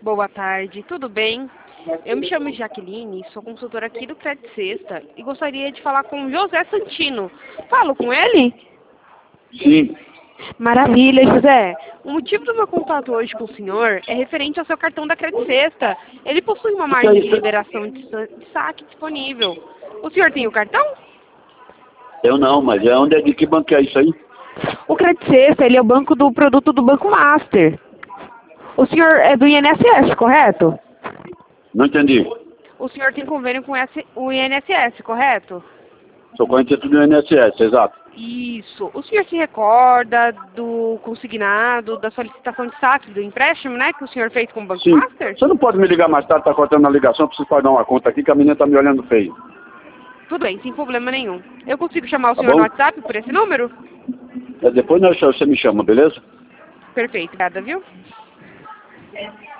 Boa tarde, tudo bem? Eu me chamo Jaqueline, sou consultora aqui do Crédito Sexta e gostaria de falar com o José Santino. Falo com ele? Sim. Maravilha, José. O motivo do meu contato hoje com o senhor é referente ao seu cartão da Crédito Sexta. Ele possui uma margem de liberação de saque disponível. O senhor tem o cartão? Eu não, mas de que banco é isso aí? O Crédito Sexta, ele é o banco do produto do Banco Master. O senhor é do INSS, correto? Não entendi. O senhor tem convênio com o INSS, correto? Sou corrente do INSS, exato. Isso. O senhor se recorda do consignado, da solicitação de saque, do empréstimo, né, que o senhor fez com o Banco Sim. Master? Você não pode me ligar mais tarde, tá cortando a ligação, preciso pagar uma conta aqui que a menina tá me olhando feio. Tudo bem, sem problema nenhum. Eu consigo chamar o Tá senhor bom? no WhatsApp por esse número? Depois você me chama, beleza? Perfeito, obrigada, viu?